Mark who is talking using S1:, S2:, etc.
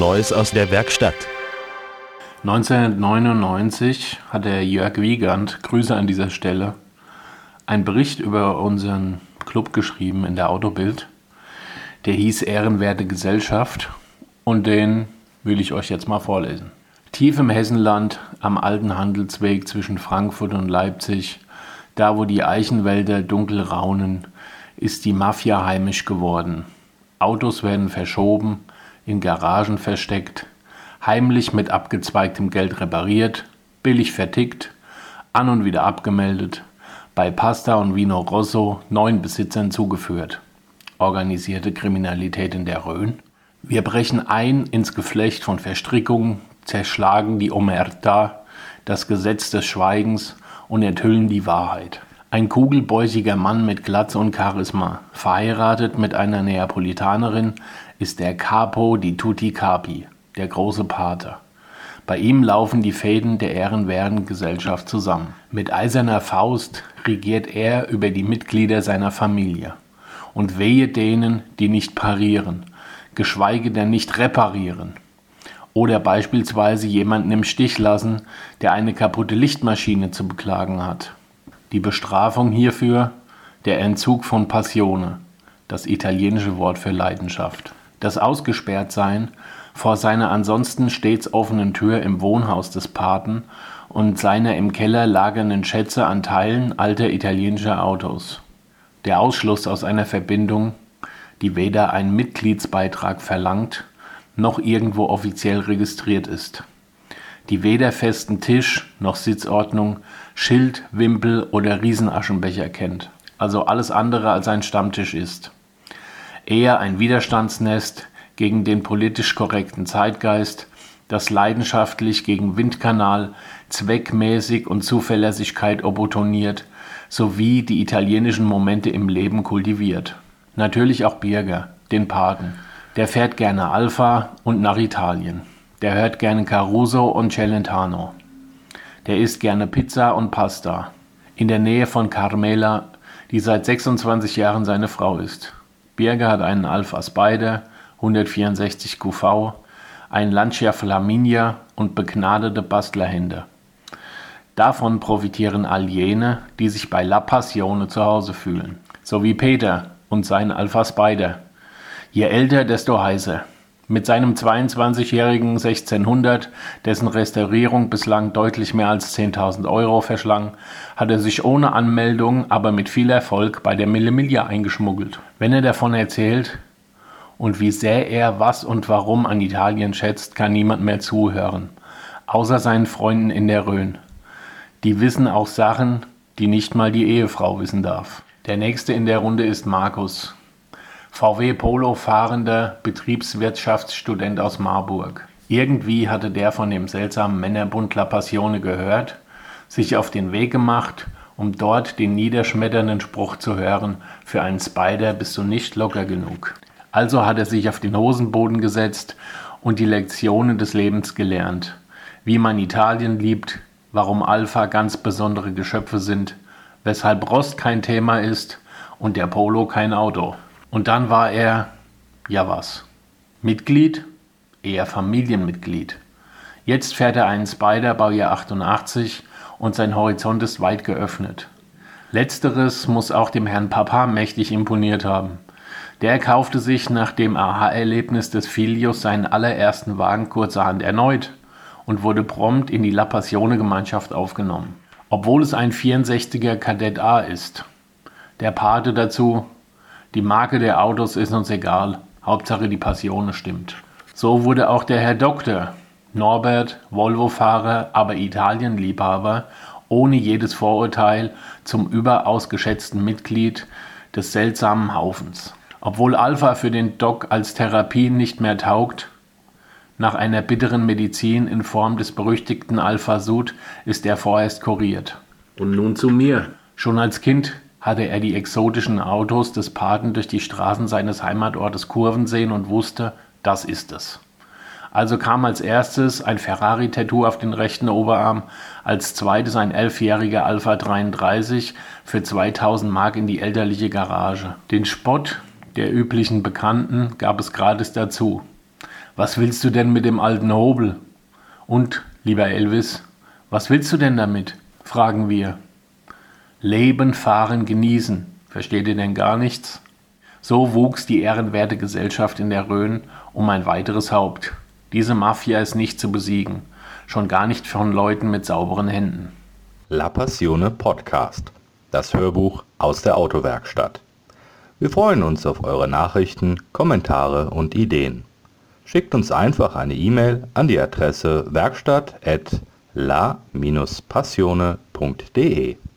S1: Neues aus der Werkstatt.
S2: 1999 hat der Jörg Wiegand, Grüße an dieser Stelle, einen Bericht über unseren Club geschrieben in der Autobild. Der hieß Ehrenwerte Gesellschaft und den will ich euch jetzt mal vorlesen. Tief im Hessenland, am alten Handelsweg zwischen Frankfurt und Leipzig, da wo die Eichenwälder dunkel raunen, ist die Mafia heimisch geworden. Autos werden verschoben, in Garagen versteckt, heimlich mit abgezweigtem Geld repariert, billig vertickt, an und wieder abgemeldet, bei Pasta und Vino Rosso neuen Besitzern zugeführt. Organisierte Kriminalität in der Rhön. Wir brechen ein ins Geflecht von Verstrickungen, zerschlagen die Omerta, das Gesetz des Schweigens und enthüllen die Wahrheit. Ein kugelbäuchiger Mann mit Glatze und Charisma, verheiratet mit einer Neapolitanerin, ist der Capo di Tutti Capi, der große Pater. Bei ihm laufen die Fäden der ehrenwerten Gesellschaft zusammen. Mit eiserner Faust regiert er über die Mitglieder seiner Familie. Und wehe denen, die nicht parieren, geschweige denn nicht reparieren. Oder beispielsweise jemanden im Stich lassen, der eine kaputte Lichtmaschine zu beklagen hat. Die Bestrafung hierfür, der Entzug von Passione, das italienische Wort für Leidenschaft. Das Ausgesperrtsein vor seiner ansonsten stets offenen Tür im Wohnhaus des Paten und seiner im Keller lagernden Schätze an Teilen alter italienischer Autos. Der Ausschluss aus einer Verbindung, die weder einen Mitgliedsbeitrag verlangt, noch irgendwo offiziell registriert ist. Die weder festen Tisch noch Sitzordnung, Schild, Wimpel oder Riesenaschenbecher kennt. Also alles andere als ein Stammtisch ist. Eher ein Widerstandsnest gegen den politisch korrekten Zeitgeist, das leidenschaftlich gegen Windkanal, zweckmäßig und Zuverlässigkeit opponiert, sowie die italienischen Momente im Leben kultiviert. Natürlich auch Birger, den Paten. Der fährt gerne Alfa und nach Italien. Der hört gerne Caruso und Celentano. Der isst gerne Pizza und Pasta. In der Nähe von Carmela, die seit 26 Jahren seine Frau ist. Birger hat einen Alfa Spider, 164 QV, einen Lancia Flaminia und begnadete Bastlerhände. Davon profitieren all jene, die sich bei La Passione zu Hause fühlen. So wie Peter und sein Alfa Spider. Je älter, desto heißer. Mit seinem 22-jährigen 1600, dessen Restaurierung bislang deutlich mehr als 10.000 Euro verschlang, hat er sich ohne Anmeldung, aber mit viel Erfolg bei der Mille Miglia eingeschmuggelt. Wenn er davon erzählt und wie sehr er was und warum an Italien schätzt, kann niemand mehr zuhören, außer seinen Freunden in der Rhön. Die wissen auch Sachen, die nicht mal die Ehefrau wissen darf. Der nächste in der Runde ist Markus. VW Polo fahrender Betriebswirtschaftsstudent aus Marburg. Irgendwie hatte der von dem seltsamen Männerbund La Passione gehört, sich auf den Weg gemacht, um dort den niederschmetternden Spruch zu hören: Für einen Spider bist du nicht locker genug. Also hat er sich auf den Hosenboden gesetzt und die Lektionen des Lebens gelernt. Wie man Italien liebt, warum Alfa ganz besondere Geschöpfe sind, weshalb Rost kein Thema ist und der Polo kein Auto. Und dann war er, ja was, Mitglied, eher Familienmitglied. Jetzt fährt er einen Spider, Baujahr 88 und sein Horizont ist weit geöffnet. Letzteres muss auch dem Herrn Papa mächtig imponiert haben. Der kaufte sich nach dem Aha-Erlebnis des Filius seinen allerersten Wagen kurzerhand erneut und wurde prompt in die La Passione-Gemeinschaft aufgenommen. Obwohl es ein 64er Kadett A ist. Der Pate dazu: Die Marke der Autos ist uns egal, Hauptsache die Passione stimmt. So wurde auch der Herr Doktor, Norbert, Volvo-Fahrer, aber Italienliebhaber, ohne jedes Vorurteil zum überaus geschätzten Mitglied des seltsamen Haufens. Obwohl Alfa für den Doc als Therapie nicht mehr taugt, nach einer bitteren Medizin in Form des berüchtigten Alpha-Sud ist er vorerst kuriert. Und nun zu mir. Schon als Kind hatte er die exotischen Autos des Paten durch die Straßen seines Heimatortes kurven sehen und wusste, das ist es. Also kam als erstes ein Ferrari-Tattoo auf den rechten Oberarm, als zweites ein 11-jähriger Alpha 33 für 2000 Mark in die elterliche Garage. Den Spott der üblichen Bekannten gab es gratis dazu. Was willst du denn mit dem alten Hobel? Und, lieber Elvis, was willst du denn damit? Fragen wir. Leben, fahren, genießen. Versteht ihr denn gar nichts? So wuchs die ehrenwerte Gesellschaft in der Rhön um ein weiteres Haupt. Diese Mafia ist nicht zu besiegen, schon gar nicht von Leuten mit sauberen Händen.
S1: La Passione Podcast, das Hörbuch aus der Autowerkstatt. Wir freuen uns auf eure Nachrichten, Kommentare und Ideen. Schickt uns einfach eine E-Mail an die Adresse werkstatt@la-passione.de.